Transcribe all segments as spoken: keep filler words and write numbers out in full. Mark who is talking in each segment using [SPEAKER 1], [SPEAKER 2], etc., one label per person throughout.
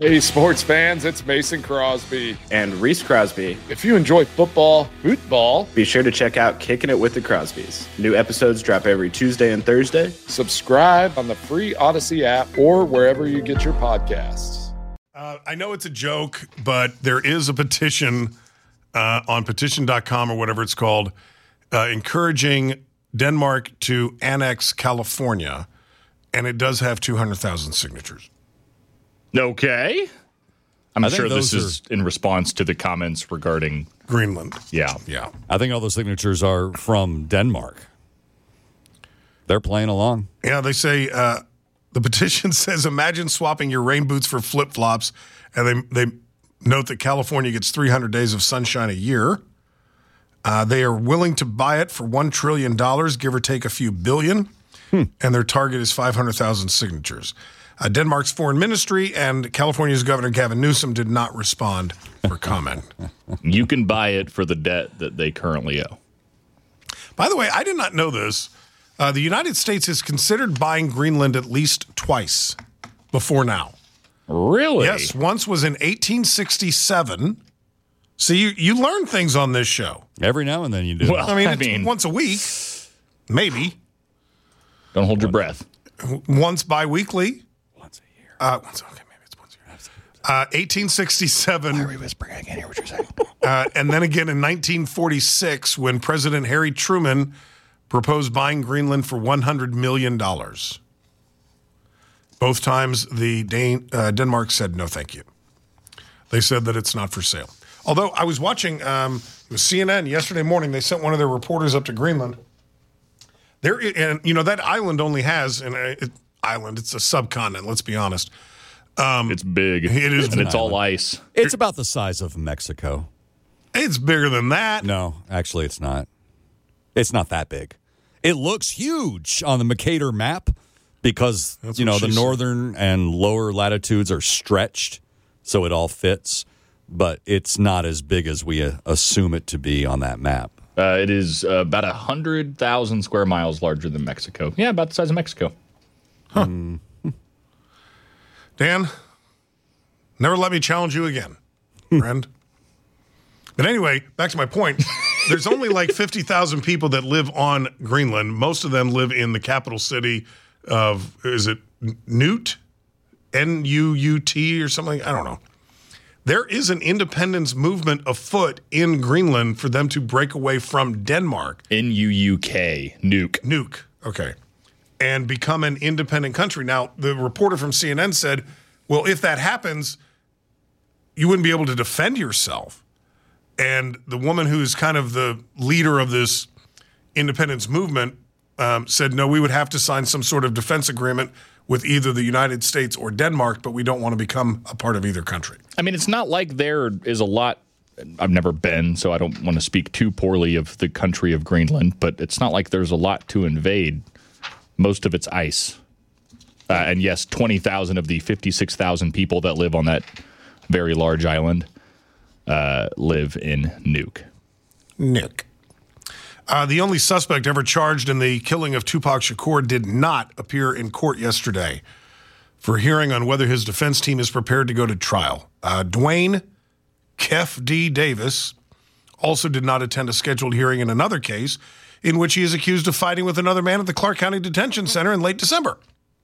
[SPEAKER 1] Hey, sports fans, it's Mason Crosby.
[SPEAKER 2] And Reese Crosby.
[SPEAKER 1] If you enjoy football, football,
[SPEAKER 2] be sure to check out Kicking It with the Crosbys. New episodes drop every Tuesday and Thursday.
[SPEAKER 1] Subscribe on the free Odyssey app or wherever you get your podcasts.
[SPEAKER 3] Uh, I know it's a joke, but there is a petition uh, on petition dot com or whatever it's called, uh, encouraging Denmark to annex California, and it does have two hundred thousand signatures.
[SPEAKER 4] Okay. I'm
[SPEAKER 5] I
[SPEAKER 4] sure this
[SPEAKER 5] are,
[SPEAKER 4] is in response to the comments regarding
[SPEAKER 3] Greenland.
[SPEAKER 4] Yeah.
[SPEAKER 3] Yeah.
[SPEAKER 5] I think all those signatures are from Denmark. They're playing along.
[SPEAKER 3] Yeah, they say uh, the petition says, imagine swapping your rain boots for flip-flops, and they, they note that California gets three hundred days of sunshine a year. Uh, they are willing to buy it for one trillion dollars, give or take a few billion, hmm. and their target is five hundred thousand signatures. Uh, Denmark's foreign ministry and California's Governor Gavin Newsom did not respond for comment.
[SPEAKER 4] You can buy it for the debt that they currently owe.
[SPEAKER 3] By the way, I did not know this. Uh, the United States has considered buying Greenland at least twice before now.
[SPEAKER 4] Really?
[SPEAKER 3] Yes, once was in eighteen sixty-seven. See, you, you learn things on this show.
[SPEAKER 5] Every now and then you do.
[SPEAKER 4] Well,
[SPEAKER 3] I mean,
[SPEAKER 4] I
[SPEAKER 3] it's
[SPEAKER 4] mean
[SPEAKER 3] once a week, maybe.
[SPEAKER 4] Don't hold your breath.
[SPEAKER 3] Once bi-weekly.
[SPEAKER 5] Once a year.
[SPEAKER 3] Uh, once, okay, maybe it's once a year. Uh, eighteen sixty-seven.
[SPEAKER 4] Why are we whispering? I can't hear what you're saying.
[SPEAKER 3] uh, and then again in nineteen forty-six when President Harry Truman proposed buying Greenland for one hundred million dollars. Both times the Dan- uh, Denmark said no thank you. They said that it's not for sale. Although I was watching um, it was C N N yesterday morning, they sent one of their reporters up to Greenland. There, and you know that island only has an it, island. It's a subcontinent. Let's be honest. Um,
[SPEAKER 4] it's big.
[SPEAKER 3] It is,
[SPEAKER 4] and it's all ice.
[SPEAKER 5] It's about the size of Mexico.
[SPEAKER 3] It's bigger than that.
[SPEAKER 5] No, actually, it's not. It's not that big. It looks huge on the Mercator map because
[SPEAKER 3] That's
[SPEAKER 5] you know
[SPEAKER 3] what
[SPEAKER 5] the
[SPEAKER 3] she said.
[SPEAKER 5] northern and lower latitudes are stretched, so it all fits. But it's not as big as we uh, assume it to be on that map.
[SPEAKER 4] Uh, it is uh, about one hundred thousand square miles larger than Mexico. Yeah, about the size of Mexico.
[SPEAKER 3] Huh. Mm. Dan, never let me challenge you again, friend. But anyway, back to my point. There's only like fifty thousand people that live on Greenland. Most of them live in the capital city of, is it Nuut? N U U T or something? I don't know. There is an independence movement afoot in Greenland for them to break away from Denmark.
[SPEAKER 4] N U U K, nuke.
[SPEAKER 3] Nuke, okay. And become an independent country. Now, the reporter from C N N said, well, if that happens, you wouldn't be able to defend yourself. And the woman who's kind of the leader of this independence movement um, said, no, we would have to sign some sort of defense agreement with either the United States or Denmark, but we don't want to become a part of either country.
[SPEAKER 4] I mean, it's not like there is a lot. I've never been, so I don't want to speak too poorly of the country of Greenland, but it's not like there's a lot to invade. Most of it's ice. Uh, and yes, twenty thousand of the fifty-six thousand people that live on that very large island uh, live in Nuuk.
[SPEAKER 3] Nuuk. Uh, the only suspect ever charged in the killing of Tupac Shakur did not appear in court yesterday for hearing on whether his defense team is prepared to go to trial. Uh, Dwayne Kef D. Davis also did not attend a scheduled hearing in another case in which he is accused of fighting with another man at the Clark County Detention Center in late December.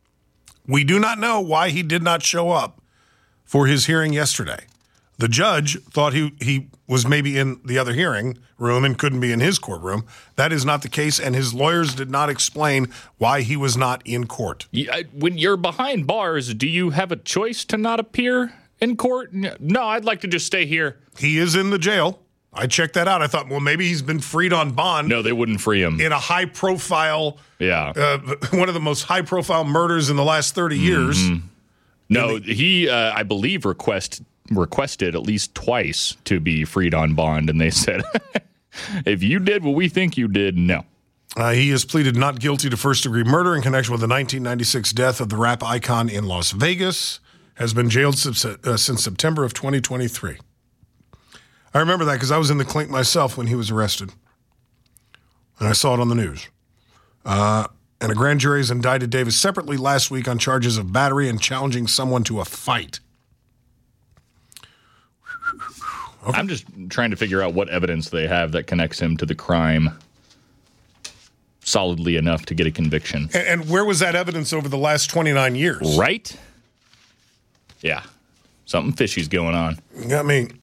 [SPEAKER 3] We do not know why he did not show up for his hearing yesterday. The judge thought he, he was maybe in the other hearing room and couldn't be in his courtroom. That is not the case, and his lawyers did not explain why he was not in court.
[SPEAKER 4] Yeah, when you're behind bars, do you have a choice to not appear in court? No, I'd like to just stay here.
[SPEAKER 3] He is in the jail. I checked that out. I thought, well, maybe he's been freed on bond.
[SPEAKER 4] No, they wouldn't free him.
[SPEAKER 3] In a high-profile,
[SPEAKER 4] yeah,
[SPEAKER 3] uh, one of the most high-profile murders in the last thirty years.
[SPEAKER 4] Mm-hmm. No, the- he, uh, I believe, request requested at least twice to be freed on bond, and they said, if you did what we think you did, no.
[SPEAKER 3] Uh, he has pleaded not guilty to first-degree murder in connection with the nineteen ninety-six death of the rap icon in Las Vegas, has been jailed since, uh, since September of twenty twenty-three. I remember that because I was in the clink myself when he was arrested, and I saw it on the news. Uh, and a grand jury has indicted Davis separately last week on charges of battery and challenging someone to a fight.
[SPEAKER 4] I'm just trying to figure out what evidence they have that connects him to the crime solidly enough to get a conviction.
[SPEAKER 3] And, and where was that evidence over the last twenty-nine years?
[SPEAKER 4] Right? Yeah. Something fishy's going on.
[SPEAKER 3] I mean,